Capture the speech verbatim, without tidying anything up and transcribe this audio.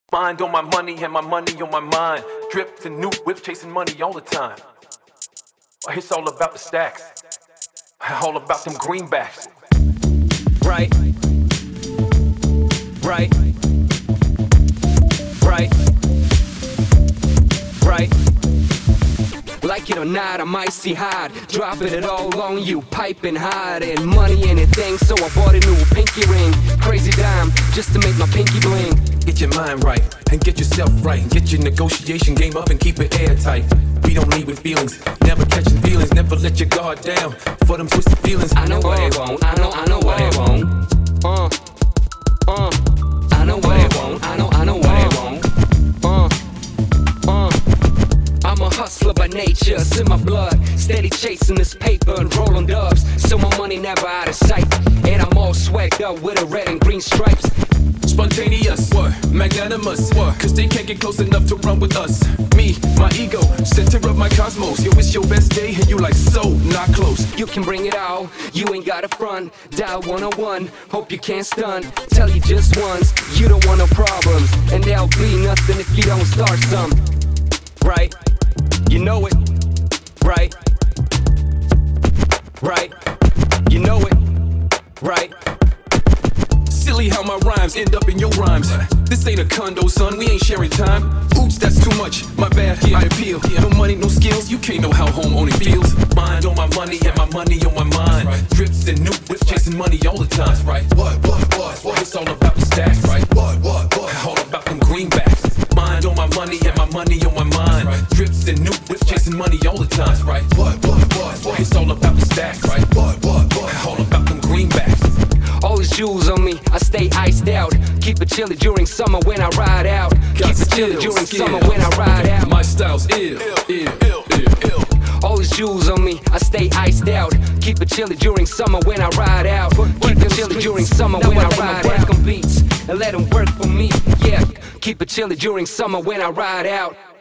Mind on my money and my money on my mind. Drips and new whips chasing money all the time. It's all about the stacks. All about them greenbacks. Right. Right. Right. Right. Like it or not, I'm icy hot, dropping it all on you, piping hot, and money anything, so I bought a new pinky ring. Crazy dime, just to make my pinky bling. Get your mind right, and get yourself right. Get your negotiation game up and keep it airtight. We don't lead with feelings, never catching feelings. Never let your guard down for them twisted feelings. I know what they want, I know, I know what they want. Uh, uh, I know what they want, I know, I know what they want. Uh, uh, I'm a hustler by nature, it's in my blood. Steady chasing this paper and rolling dubs, so my money never out of sight. And I'm all swagged up with a red and green stripes. Spontaneous, what? Magnanimous, what? Cause they can't get close enough to run with us. Me, my ego, center of my cosmos. Yo, it's your best day and you like so not close. You can bring it all, you ain't got a front. Dial one oh one, hope you can't stun. Tell you just once, you don't want no problems. And there'll be nothing if you don't start some. Right, you know it. Right, right, you know it. Right. Silly how my rhymes end up in your rhymes. This ain't a condo, son, we ain't sharing time. Oops, that's too much, my bad, I appeal. No money, no skills, you can't know how home owning feels. Mind on my money and my money on my mind. Drips and new whips chasing money all the time. Right? What, what, what, what? It's all about the stacks. Right? What, what, what? All about them greenbacks. Mind on my money and my money on my mind. Drips and new whips chasing money all the time. Right? What, what, what, what? It's all about the stacks. Right? What, what, what? All about them greenbacks. All these jewels on me, I stay iced out. Keep it chilly during summer when I ride out. Keep it chilly during summer when I ride out. My style's ill, ill, ill, ill, ill. All these jewels on me, I stay iced out. Keep it chilly during summer when I ride out. Keep it chilly during summer when I ride out. Work on beats and let them work for me, yeah. Keep it chilly during summer when I ride out.